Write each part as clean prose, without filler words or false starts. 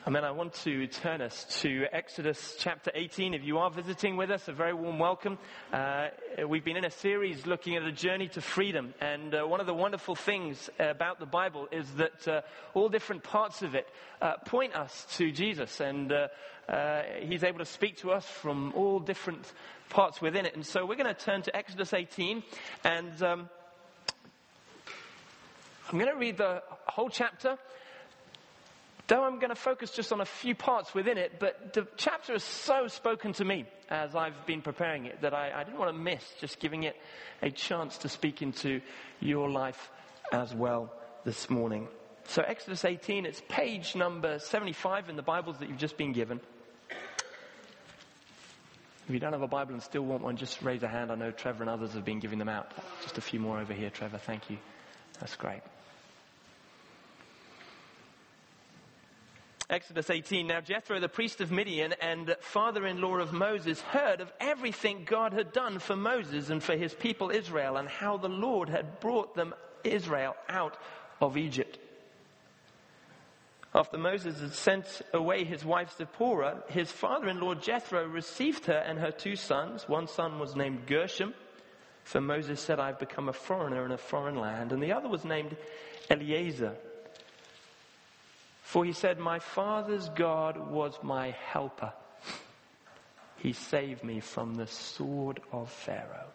And then I want to turn us to Exodus chapter 18. If you are visiting with us, a very warm welcome. We've been in a series looking at a journey to freedom. And one of the wonderful things about the Bible is that all different parts of it point us to Jesus. And he's able to speak to us from all different parts within it. And so we're going to turn to Exodus 18. And I'm going to read the whole chapter. Though I'm going to focus just on a few parts within it, but the chapter has so spoken to me as I've been preparing it that I didn't want to miss just giving it a chance to speak into your life as well this morning. So Exodus 18, it's page number 75 in the Bibles that you've just been given. If you don't have a Bible and still want one, just raise a hand. I know Trevor and others have been giving them out. Just a few more over here, Trevor. Thank you. That's great. Exodus 18. Now Jethro, the priest of Midian and father-in-law of Moses, heard of everything God had done for Moses and for his people Israel, and how the Lord had brought them, Israel, out of Egypt. After Moses had sent away his wife Zipporah, his father-in-law Jethro received her and her 2 sons. One son was named Gershom, for Moses said, "I've become a foreigner in a foreign land." And the other was named Eleazar, for he said, "My father's God was my helper. He saved me from the sword of Pharaoh."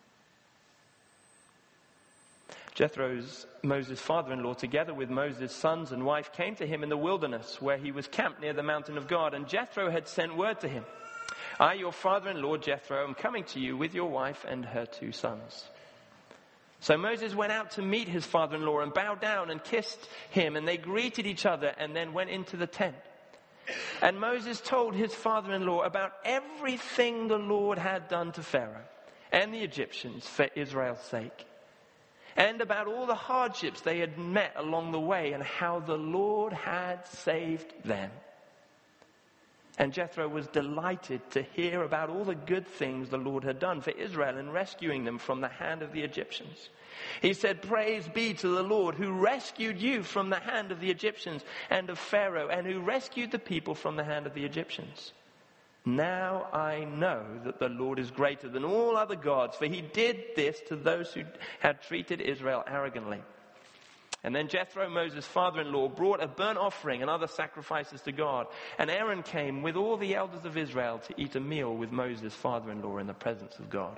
Jethro's, Moses' father-in-law, together with Moses' sons and wife, came to him in the wilderness where he was camped near the mountain of God. And Jethro had sent word to him, "I, your father-in-law Jethro, am coming to you with your wife and her 2 sons." So Moses went out to meet his father-in-law and bowed down and kissed him, and they greeted each other and then went into the tent. And Moses told his father-in-law about everything the Lord had done to Pharaoh and the Egyptians for Israel's sake, and about all the hardships they had met along the way and how the Lord had saved them. And Jethro was delighted to hear about all the good things the Lord had done for Israel in rescuing them from the hand of the Egyptians. He said, "Praise be to the Lord who rescued you from the hand of the Egyptians and of Pharaoh, and who rescued the people from the hand of the Egyptians. Now I know that the Lord is greater than all other gods, for he did this to those who had treated Israel arrogantly." And then Jethro, Moses' father-in-law, brought a burnt offering and other sacrifices to God. And Aaron came with all the elders of Israel to eat a meal with Moses' father-in-law in the presence of God.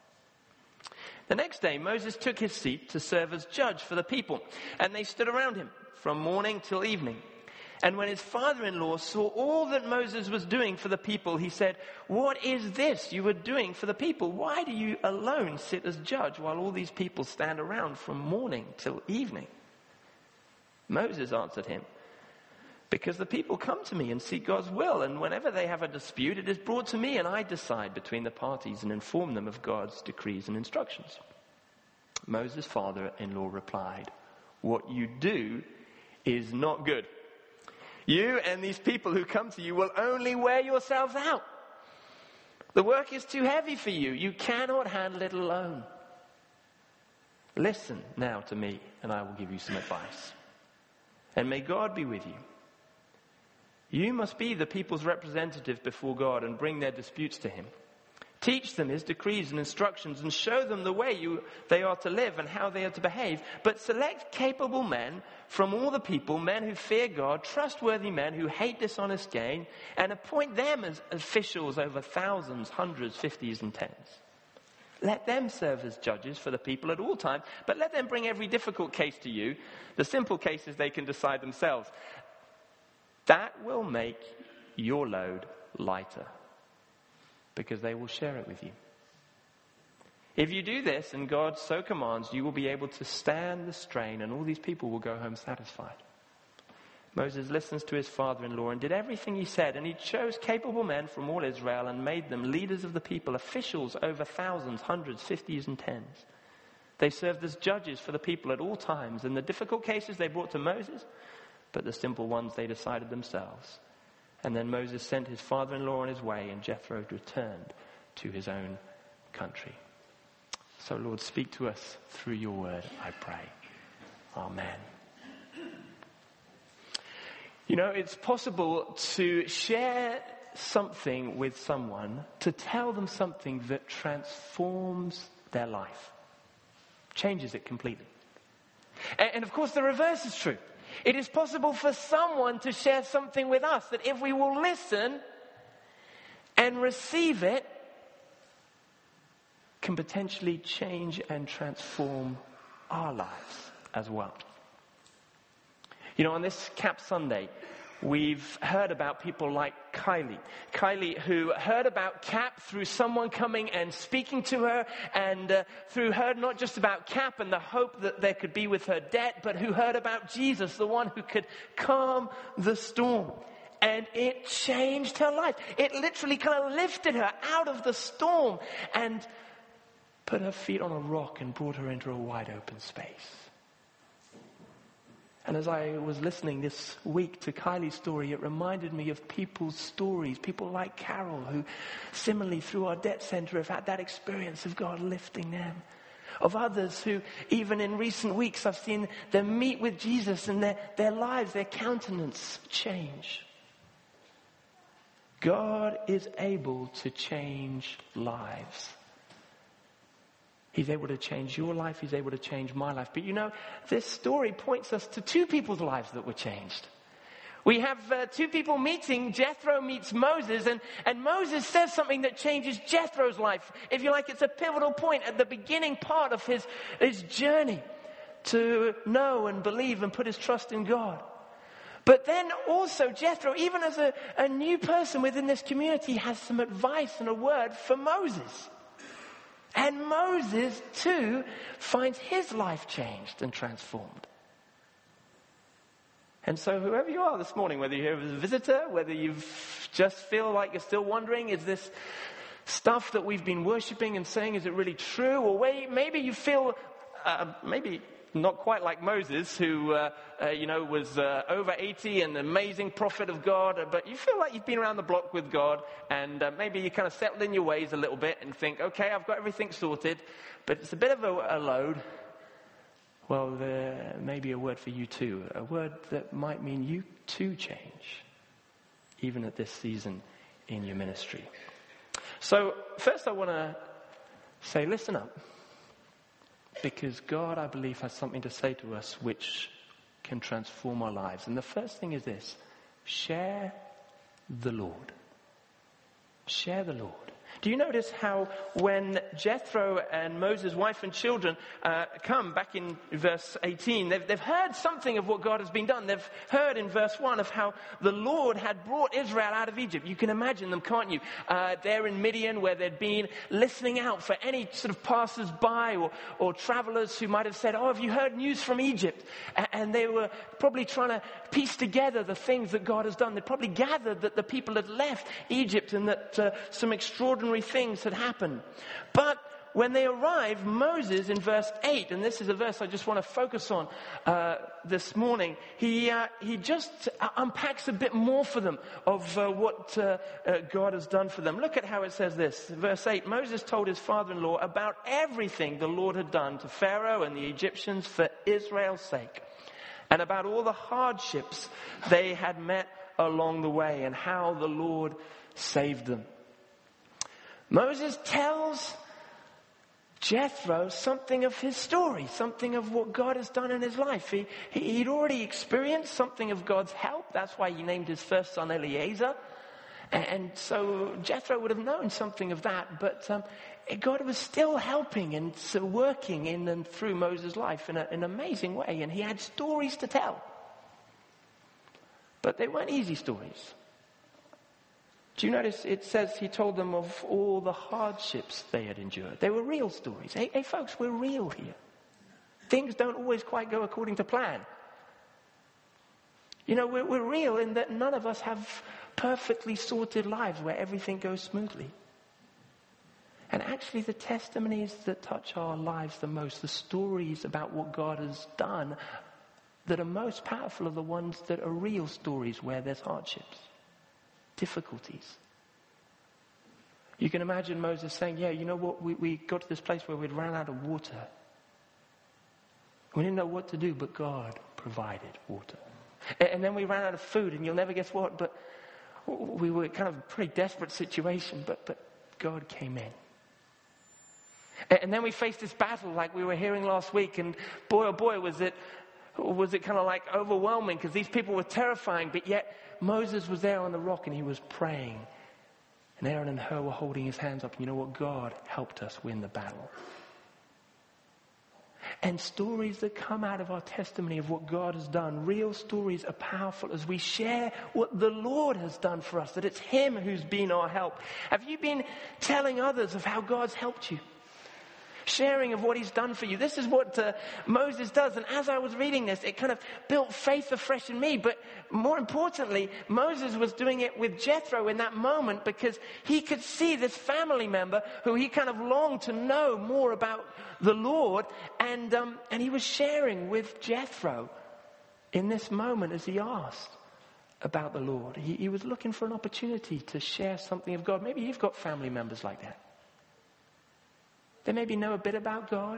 The next day, Moses took his seat to serve as judge for the people, and they stood around him from morning till evening. And when his father-in-law saw all that Moses was doing for the people, he said, "What is this you are doing for the people? Why do you alone sit as judge while all these people stand around from morning till evening?" Moses answered him, "Because the people come to me and seek God's will, and whenever they have a dispute, it is brought to me, and I decide between the parties and inform them of God's decrees and instructions." Moses' father-in-law replied, "What you do is not good. You and these people who come to you will only wear yourselves out. The work is too heavy for you. You cannot handle it alone. Listen now to me, and I will give you some advice. And may God be with you. You must be the people's representative before God and bring their disputes to him. Teach them his decrees and instructions and show them the way they are to live and how they are to behave. But select capable men from all the people, men who fear God, trustworthy men who hate dishonest gain, and appoint them as officials over thousands, hundreds, fifties, and tens. Let them serve as judges for the people at all times, but let them bring every difficult case to you. The simple cases they can decide themselves. That will make your load lighter, because they will share it with you. If you do this, and God so commands, you will be able to stand the strain, and all these people will go home satisfied." Moses listens to his father-in-law and did everything he said, and he chose capable men from all Israel and made them leaders of the people, officials over thousands, hundreds, fifties, and tens. They served as judges for the people at all times, and the difficult cases they brought to Moses, but the simple ones they decided themselves. And then Moses sent his father-in-law on his way, and Jethro returned to his own country. So Lord, speak to us through your word, I pray. Amen. You know, it's possible to share something with someone, to tell them something that transforms their life, changes it completely. And of course, the reverse is true. It is possible for someone to share something with us that if we will listen and receive it, can potentially change and transform our lives as well. You know, on this CAP Sunday, we've heard about people like Kylie. Kylie, who heard about CAP through someone coming and speaking to her, and through her not just about CAP and the hope that there could be with her debt, but who heard about Jesus, the one who could calm the storm. And it changed her life. It literally kind of lifted her out of the storm and put her feet on a rock and brought her into a wide open space. And as I was listening this week to Kylie's story, it reminded me of people's stories. People like Carol, who similarly through our debt center have had that experience of God lifting them. Of others who, even in recent weeks, I've seen them meet with Jesus and their lives, their countenance change. God is able to change lives. He's able to change your life. He's able to change my life. But you know, this story points us to two people's lives that were changed. We have two people meeting. Jethro meets Moses, and Moses says something that changes Jethro's life. If you like, it's a pivotal point at the beginning part of his journey to know and believe and put his trust in God. But then also Jethro, even as a new person within this community, has some advice and a word for Moses. And Moses, too, finds his life changed and transformed. And so whoever you are this morning, whether you're here as a visitor, whether you just feel like you're still wondering, is this stuff that we've been worshiping and saying, is it really true? Or maybe you feel, maybe not quite like Moses, who, was over 80 and an amazing prophet of God, but you feel like you've been around the block with God, and maybe you kind of settled in your ways a little bit and think, okay, I've got everything sorted, but it's a bit of a load. Well, there may be a word for you too, a word that might mean you too change, even at this season in your ministry. So first I want to say, listen up. Because God, I believe, has something to say to us which can transform our lives. And the first thing is this: share the Lord. Share the Lord. Do you notice how when Jethro and Moses' wife and children come back in verse 18, they've heard something of what God has been done. They've heard in verse 1 of how the Lord had brought Israel out of Egypt. You can imagine them, can't you? They're in Midian, where they'd been listening out for any sort of passers-by or travelers who might have said, oh, have you heard news from Egypt? And they were probably trying to piece together the things that God has done. They probably gathered that the people had left Egypt and that some extraordinary things had happened. But when they arrive, Moses in verse 8, and this is a verse I just want to focus on this morning, he just unpacks a bit more for them of what God has done for them. Look at how it says this. Verse 8, Moses told his father-in-law about everything the Lord had done to Pharaoh and the Egyptians for Israel's sake, and about all the hardships they had met along the way and how the Lord saved them. Moses tells Jethro something of his story, something of what God has done in his life. He'd already experienced something of God's help. That's why he named his first son Eliezer. And so Jethro would have known something of that. But God was still helping and working in and through Moses' life in an amazing way. And he had stories to tell. But they weren't easy stories. Do you notice it says he told them of all the hardships they had endured? They were real stories. Hey folks, we're real here. Things don't always quite go according to plan. You know, we're real in that none of us have perfectly sorted lives where everything goes smoothly. And actually the testimonies that touch our lives the most, the stories about what God has done that are most powerful, are the ones that are real stories where there's hardships, difficulties. You can imagine Moses saying, yeah, you know what, we got to this place where we'd ran out of water. We didn't know what to do, but God provided water. And then we ran out of food, and you'll never guess what, but we were kind of a pretty desperate situation, but God came in. And then we faced this battle like we were hearing last week, and boy, oh boy, was it kind of like overwhelming, because these people were terrifying, but yet Moses was there on the rock and he was praying. And Aaron and Hur were holding his hands up, and you know what? God helped us win the battle. And stories that come out of our testimony of what God has done, real stories are powerful as we share what the Lord has done for us, that it's Him who's been our help. Have you been telling others of how God's helped you? Sharing of what He's done for you. This is what Moses does. And as I was reading this, it kind of built faith afresh in me. But more importantly, Moses was doing it with Jethro in that moment, because he could see this family member who he kind of longed to know more about the Lord. And he was sharing with Jethro in this moment as he asked about the Lord. He was looking for an opportunity to share something of God. Maybe you've got family members like that. They maybe know a bit about God,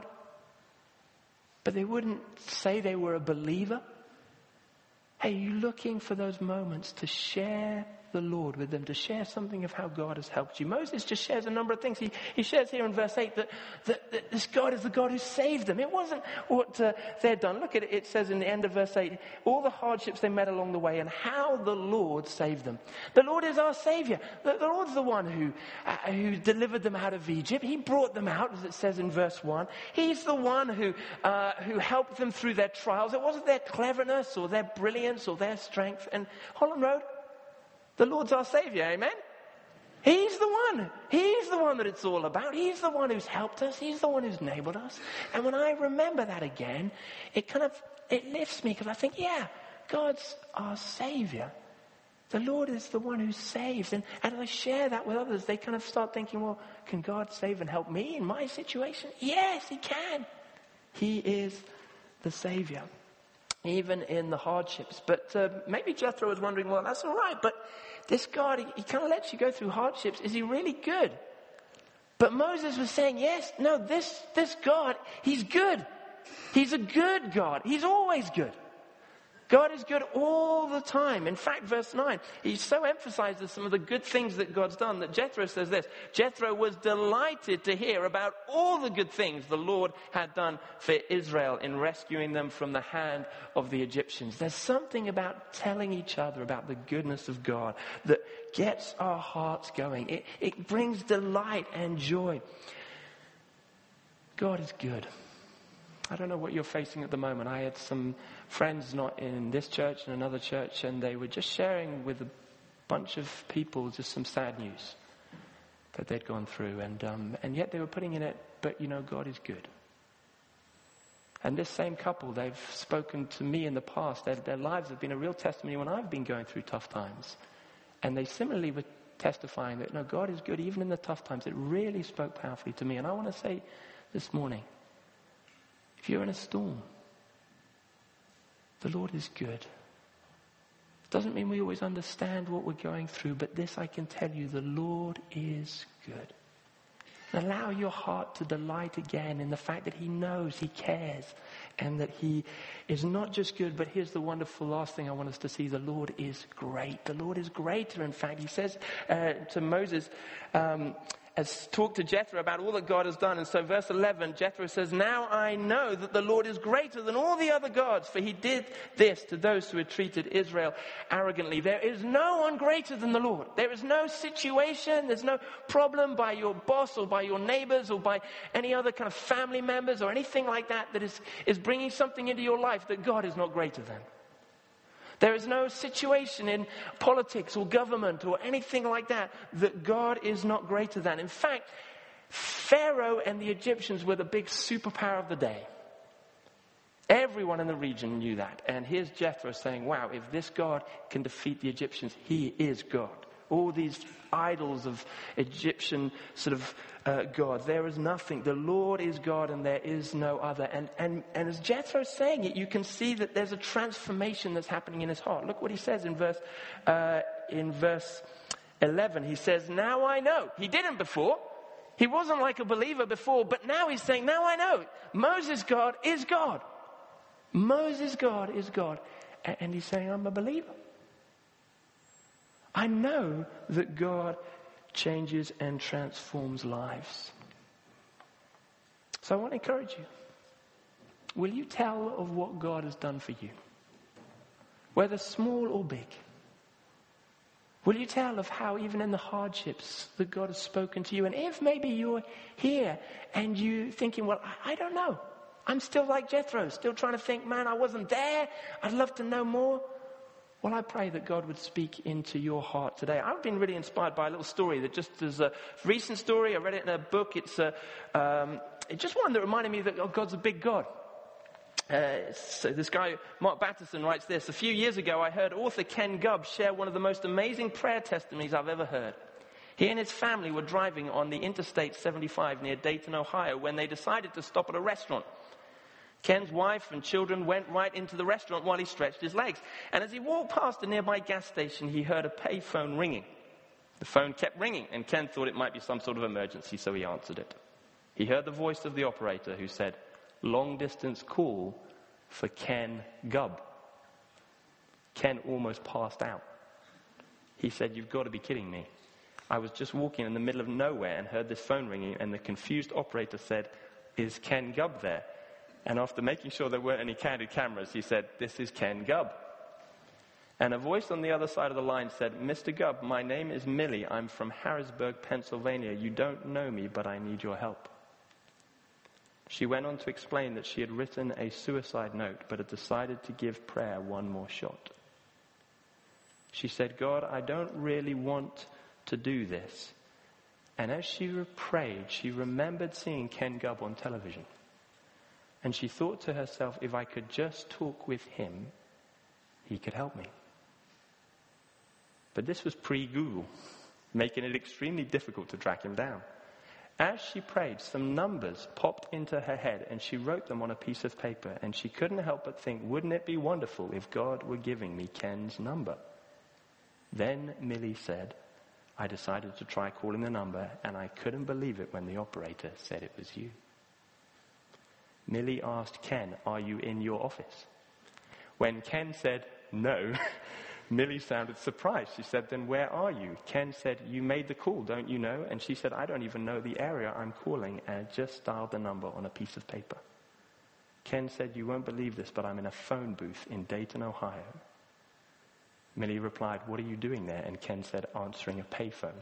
but they wouldn't say they were a believer. Hey, are you looking for those moments to share the Lord with them, to share something of how God has helped you? Moses just shares a number of things. He shares here in verse 8 that this God is the God who saved them. It wasn't what they'd done. Look at it. It says in the end of verse 8, all the hardships they met along the way and how the Lord saved them. The Lord is our Savior. The Lord's the one who delivered them out of Egypt. He brought them out, as it says in verse 1. He's the one who helped them through their trials. It wasn't their cleverness or their brilliance or their strength. And Holland Road, the Lord's our Savior, amen? He's the one. He's the one that it's all about. He's the one who's helped us. He's the one who's enabled us. And when I remember that again, it lifts me, because I think, yeah, God's our Savior. The Lord is the one who saves. And as I share that with others, they kind of start thinking, well, can God save and help me in my situation? Yes, He can. He is the Savior, even in the hardships. But maybe Jethro was wondering, well, that's all right, but this God, he kind of lets you go through hardships. Is He really good? But Moses was saying, yes, no, this God, He's good. He's a good God. He's always good. God is good all the time. In fact, verse 9, he so emphasizes some of the good things that God's done that Jethro says this. Jethro was delighted to hear about all the good things the Lord had done for Israel in rescuing them from the hand of the Egyptians. There's something about telling each other about the goodness of God that gets our hearts going. It brings delight and joy. God is good. I don't know what you're facing at the moment. I had some friends not in this church, in another church, and they were just sharing with a bunch of people just some sad news that they'd gone through. And yet they were putting in it, but you know, God is good. And this same couple, they've spoken to me in the past. Their lives have been a real testimony when I've been going through tough times. And they similarly were testifying that, no, God is good even in the tough times. It really spoke powerfully to me. And I want to say this morning, if you're in a storm, the Lord is good. It doesn't mean we always understand what we're going through, but this I can tell you, the Lord is good. And allow your heart to delight again in the fact that He knows, He cares, and that He is not just good, but here's the wonderful last thing I want us to see. The Lord is great. The Lord is greater. In fact, He says to Moses, has talked to Jethro about all that God has done. And so verse 11, Jethro says, now I know that the Lord is greater than all the other gods, for He did this to those who had treated Israel arrogantly. There is no one greater than the Lord. There is no situation, there's no problem by your boss or by your neighbors or by any other kind of family members or anything like that that is bringing something into your life that God is not greater than. There is no situation in politics or government or anything like that that God is not greater than. In fact, Pharaoh and the Egyptians were the big superpower of the day. Everyone in the region knew that. And here's Jethro saying, wow, if this God can defeat the Egyptians, He is God. All these idols of Egyptian sort of gods. There is nothing. The Lord is God and there is no other. And as Jethro's saying it, you can see that there's a transformation that's happening in his heart. Look what he says in verse 11. He says, now I know. He didn't before. He wasn't like a believer before, but now he's saying, now I know. Moses' God is God. Moses' God is God. And he's saying, I'm a believer. I know that God changes and transforms lives. So I want to encourage you. Will you tell of what God has done for you? Whether small or big. Will you tell of how even in the hardships that God has spoken to you? And if maybe you're here and you're thinking, well, I don't know. I'm still like Jethro, still trying to think, man, I wasn't there. I'd love to know more. Well, I pray that God would speak into your heart today. I've been really inspired by a little story that just is a recent story. I read it in a book. It's just one that reminded me that God's a big God. So this guy, Mark Batterson, writes this. A few years ago, I heard author Ken Gubb share one of the most amazing prayer testimonies I've ever heard. He and his family were driving on the Interstate 75 near Dayton, Ohio, when they decided to stop at a restaurant. Ken's wife and children went right into the restaurant while he stretched his legs. And as he walked past a nearby gas station, he heard a payphone ringing. The phone kept ringing, and Ken thought it might be some sort of emergency, so he answered it. He heard the voice of the operator who said, "Long distance call for Ken Gubb." Ken almost passed out. He said, "You've got to be kidding me. I was just walking in the middle of nowhere and heard this phone ringing, and the confused operator said, 'Is Ken Gubb there?' And after making sure there weren't any candid cameras, he said, 'This is Ken Gubb.' And a voice on the other side of the line said, 'Mr. Gubb, my name is Millie. I'm from Harrisburg, Pennsylvania. You don't know me, but I need your help.' She went on to explain that she had written a suicide note, but had decided to give prayer one more shot. She said, 'God, I don't really want to do this.' And as she prayed, she remembered seeing Ken Gubb on television. And she thought to herself, if I could just talk with him, he could help me. But this was pre-Google, making it extremely difficult to track him down. As she prayed, some numbers popped into her head, and she wrote them on a piece of paper, and she couldn't help but think, wouldn't it be wonderful if God were giving me Ken's number? Then Millie said, I decided to try calling the number, and I couldn't believe it when the operator said it was you. Millie asked Ken, are you in your office? When Ken said no, Millie sounded surprised. She said, then where are you? Ken said, you made the call, don't you know? And she said, I don't even know the area I'm calling, and just dialed the number on a piece of paper. Ken said, you won't believe this, but I'm in a phone booth in Dayton, Ohio. Millie replied, what are you doing there? And Ken said, answering a payphone.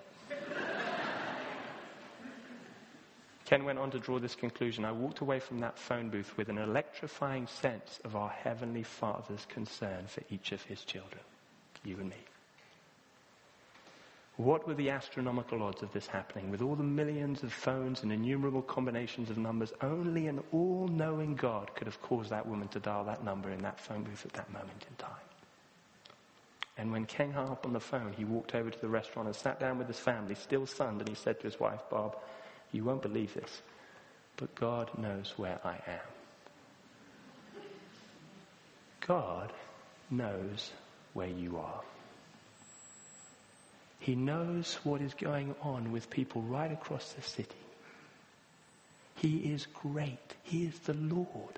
Ken went on to draw this conclusion. I walked away from that phone booth with an electrifying sense of our Heavenly Father's concern for each of his children, you and me. What were the astronomical odds of this happening? With all the millions of phones and innumerable combinations of numbers, only an all-knowing God could have caused that woman to dial that number in that phone booth at that moment in time. And when Ken hung up on the phone, he walked over to the restaurant and sat down with his family, still stunned, and he said to his wife, Barb, you won't believe this, but God knows where I am. God knows where you are. He knows what is going on with people right across the city. He is great. He is the Lord.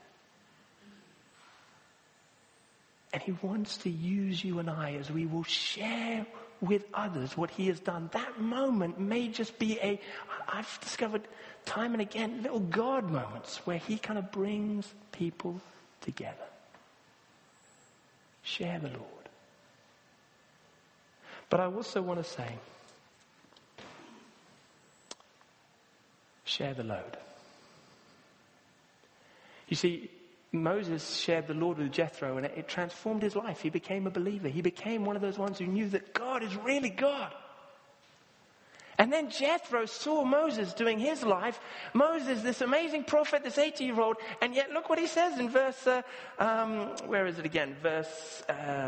And he wants to use you and I as we will share with others what he has done. That moment may just be I've discovered time and again, little God moments where he kind of brings people together. Share the Lord. But I also want to say, share the load. You see, Moses shared the Lord with Jethro, and it transformed his life. He became a believer. He became one of those ones who knew that God is really God. And then Jethro saw Moses doing his life. Moses, this amazing prophet, this 80-year-old, and yet look what he says in verse, where is it again? Verse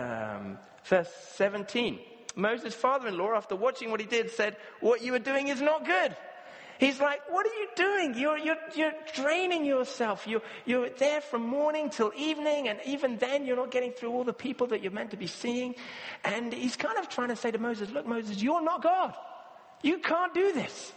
17. Moses' father-in-law, after watching what he did, said, what you are doing is not good. He's like, what are you doing? You're draining yourself. You're there from morning till evening, and even then you're not getting through all the people that you're meant to be seeing. And he's kind of trying to say to Moses, look, Moses, you're not God. You can't do this.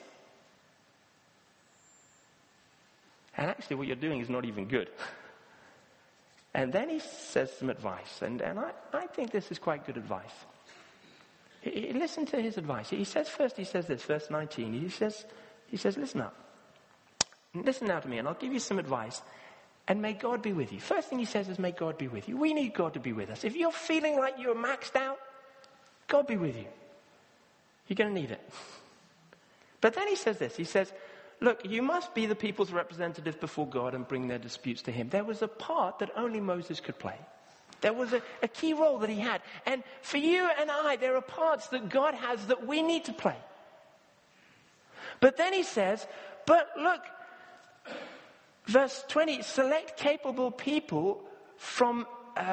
And actually what you're doing is not even good. And then he says some advice, and I think this is quite good advice. Listen to his advice. He says this, verse 19. He says, listen up. Listen now to me, and I'll give you some advice. And may God be with you. First thing he says is, may God be with you. We need God to be with us. If you're feeling like you're maxed out, God be with you. You're going to need it. But then he says this. He says, look, you must be the people's representative before God and bring their disputes to him. There was a part that only Moses could play. There was a key role that he had. And for you and I, there are parts that God has that we need to play. But then he says, but look, verse 20, select capable people from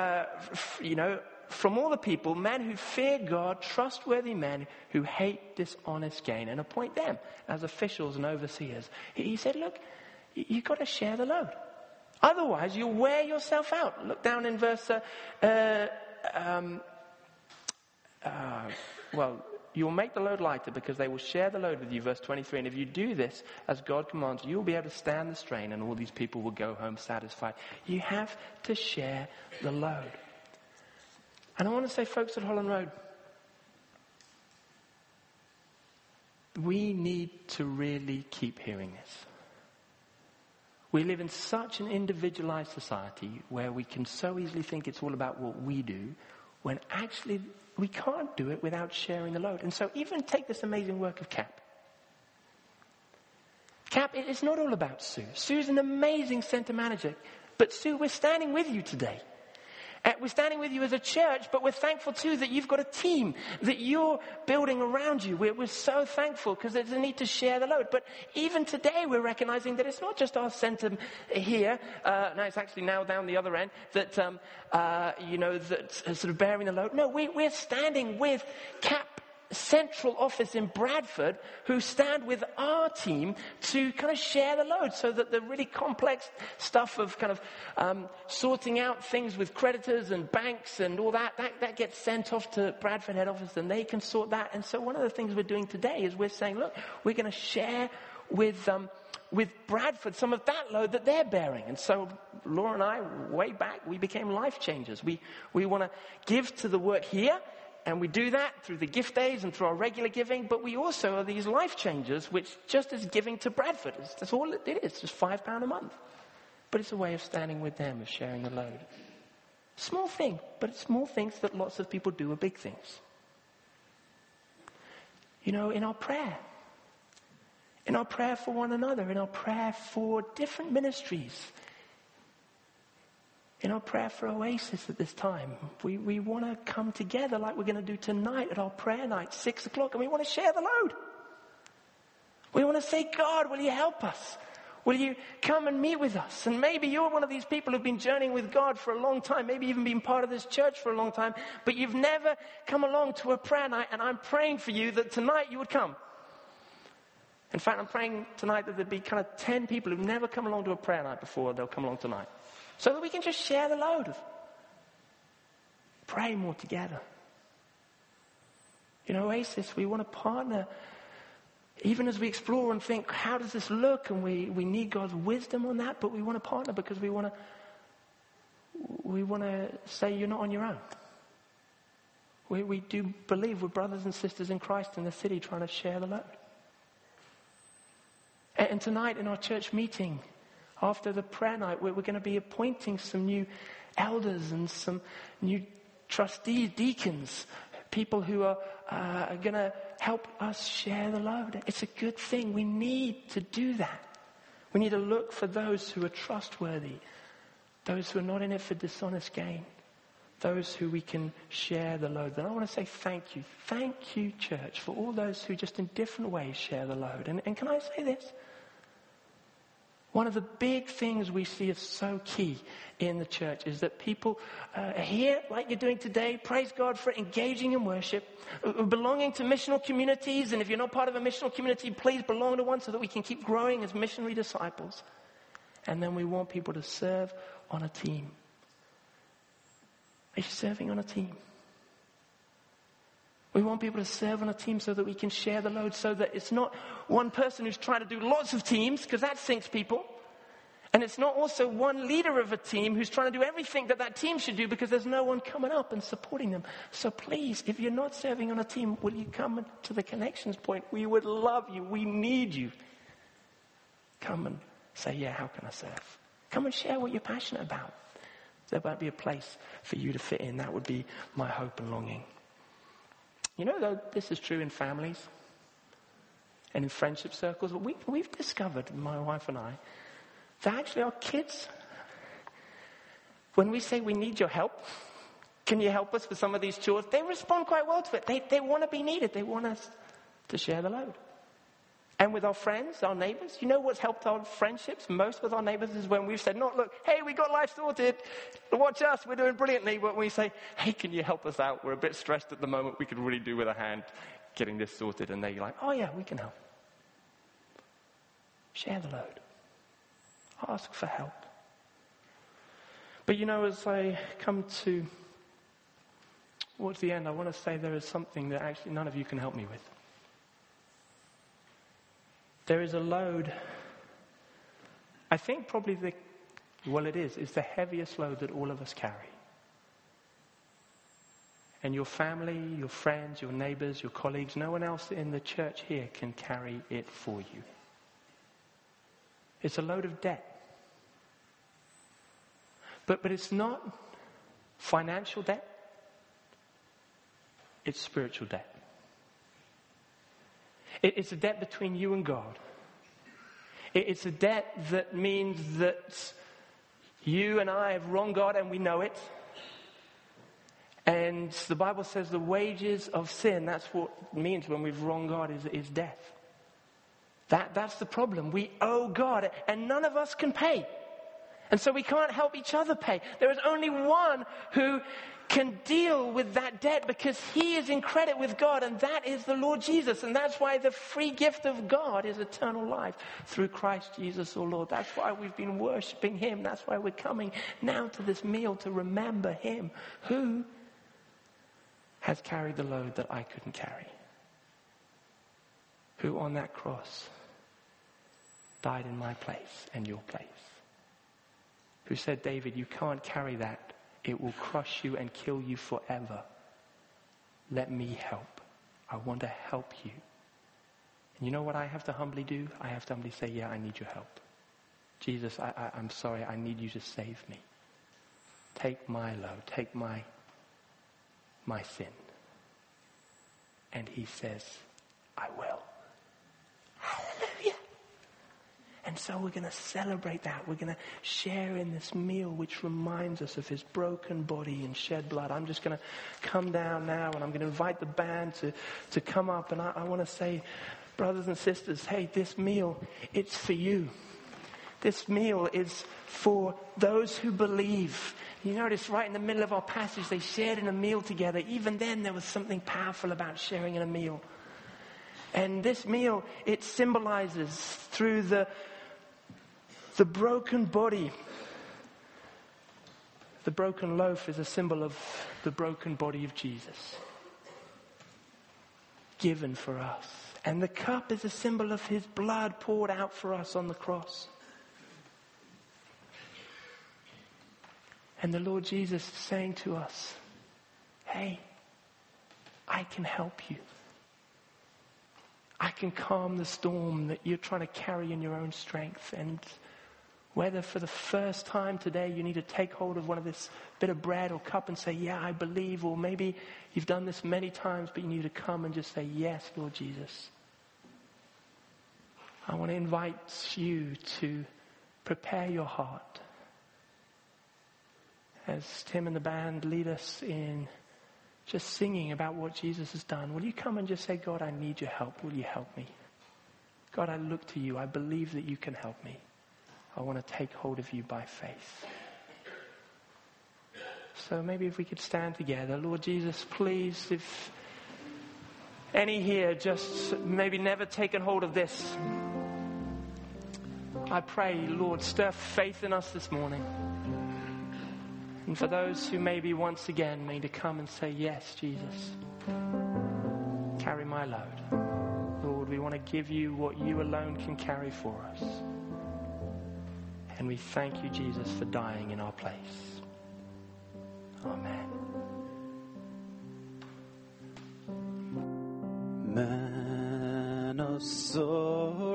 all the people, men who fear God, trustworthy men who hate dishonest gain, and appoint them as officials and overseers. He said, look, you've got to share the load. Otherwise, you'll wear yourself out. Look down in verse, you'll make the load lighter because they will share the load with you, verse 23. And if you do this as God commands, you will be able to stand the strain and all these people will go home satisfied. You have to share the load. And I want to say, folks at Holland Road, we need to really keep hearing this. We live in such an individualized society where we can so easily think it's all about what we do, when actually we can't do it without sharing the load. And so even take this amazing work of CAP. CAP, it's not all about Sue. Sue's an amazing center manager. But Sue, we're standing with you today. We're standing with you as a church, but we're thankful too that you've got a team that you're building around you. We're so thankful because there's a need to share the load. But even today, we're recognizing that it's not just our center here. No, it's actually now down the other end that's sort of bearing the load. No, we're standing with CAP central office in Bradford who stand with our team to kind of share the load so that the really complex stuff of kind of sorting out things with creditors and banks and all that gets sent off to Bradford head office and they can sort that. And so one of the things we're doing today is we're saying, look, we're going to share with Bradford some of that load that they're bearing. And so Laura and I, way back, we became life changers. We want to give to the work here. And we do that through the gift days and through our regular giving, but we also are these life changers, which just is giving to Bradford. That's all it is, it's just £5 a month. But it's a way of standing with them, of sharing the load. Small thing, but it's small things that lots of people do are big things. You know, in our prayer for one another, in our prayer for different ministries, in our prayer for Oasis at this time, we want to come together like we're going to do tonight at our prayer night, 6 o'clock, and we want to share the load. We want to say, God, will you help us? Will you come and meet with us? And maybe you're one of these people who've been journeying with God for a long time, maybe even been part of this church for a long time, but you've never come along to a prayer night, and I'm praying for you that tonight you would come. In fact, I'm praying tonight that there'd be kind of 10 people who've never come along to a prayer night before, they'll come along tonight. So that we can just share the load. Pray more together. You know, Oasis, we want to partner. Even as we explore and think, how does this look? And we need God's wisdom on that. But we want to partner because we want to say you're not on your own. We do believe we're brothers and sisters in Christ in the city trying to share the load. And tonight in our church meeting, after the prayer night, we're going to be appointing some new elders and some new trustees, deacons, people who are going to help us share the load. It's a good thing. We need to do that. We need to look for those who are trustworthy, those who are not in it for dishonest gain, those who we can share the load. And I want to say thank you. Thank you, church, for all those who just in different ways share the load. And can I say this? One of the big things we see as so key in the church is that people are here, like you're doing today, praise God for engaging in worship, belonging to missional communities, and if you're not part of a missional community, please belong to one so that we can keep growing as missionary disciples. And then we want people to serve on a team. Are you serving on a team? We want people to serve on a team so that we can share the load, so that it's not one person who's trying to do lots of teams, because that sinks people. And it's not also one leader of a team who's trying to do everything that team should do because there's no one coming up and supporting them. So please, if you're not serving on a team, will you come to the Connections Point? We would love you. We need you. Come and say, yeah, how can I serve? Come and share what you're passionate about. There might be a place for you to fit in. That would be my hope and longing. You know, though, this is true in families and in friendship circles. But we've discovered, my wife and I, that actually our kids, when we say we need your help, can you help us with some of these chores? They respond quite well to it. They want to be needed. They want us to share the load. And with our friends, our neighbors, you know what's helped our friendships most with our neighbors is when we've said, not look, hey, we got life sorted. Watch us, we're doing brilliantly. But we say, hey, can you help us out? We're a bit stressed at the moment. We could really do with a hand getting this sorted. And they're like, oh yeah, we can help. Share the load. Ask for help. But you know, as I come towards the end, I want to say there is something that actually none of you can help me with. There is a load, I think probably it's the heaviest load that all of us carry. And your family, your friends, your neighbors, your colleagues, no one else in the church here can carry it for you. It's a load of debt. But it's not financial debt. It's spiritual debt. It's a debt between you and God. It's a debt that means that you and I have wronged God and we know it. And the Bible says the wages of sin, that's what it means when we've wronged God, is death. That's the problem. We owe God and none of us can pay. And so we can't help each other pay. There is only one who can deal with that debt because he is in credit with God, and that is the Lord Jesus. And that's why the free gift of God is eternal life through Christ Jesus our Lord. That's why we've been worshiping him. That's why we're coming now to this meal to remember him who has carried the load that I couldn't carry. Who on that cross died in my place and your place. Who said, David, you can't carry that. It will crush you and kill you forever. Let me help. I want to help you. And you know what I have to humbly do? I have to humbly say, yeah, I need your help. Jesus, I'm sorry, I need you to save me. Take my load, take my sin. And he says, I will. Hallelujah. And so we're going to celebrate that. We're going to share in this meal which reminds us of his broken body and shed blood. I'm just going to come down now and I'm going to invite the band to come up. And I want to say, brothers and sisters, hey, this meal, it's for you. This meal is for those who believe. You notice right in the middle of our passage, they shared in a meal together. Even then, there was something powerful about sharing in a meal. And this meal, it symbolizes through the broken body. The broken loaf is a symbol of the broken body of Jesus, given for us. And the cup is a symbol of his blood poured out for us on the cross. And the Lord Jesus is saying to us, hey, I can help you. I can calm the storm that you're trying to carry in your own strength. And whether for the first time today you need to take hold of one of this bit of bread or cup and say, yeah, I believe. Or maybe you've done this many times, but you need to come and just say, yes, Lord Jesus. I want to invite you to prepare your heart. As Tim and the band lead us in just singing about what Jesus has done, will you come and just say, God, I need your help. Will you help me? God, I look to you. I believe that you can help me. I want to take hold of you by faith. So maybe if we could stand together. Lord Jesus, please, if any here just maybe never taken hold of this, I pray, Lord, stir faith in us this morning. And for those who maybe once again need to come and say, yes, Jesus, carry my load. Lord, we want to give you what you alone can carry for us. And we thank you, Jesus, for dying in our place. Amen. Man of sorrow,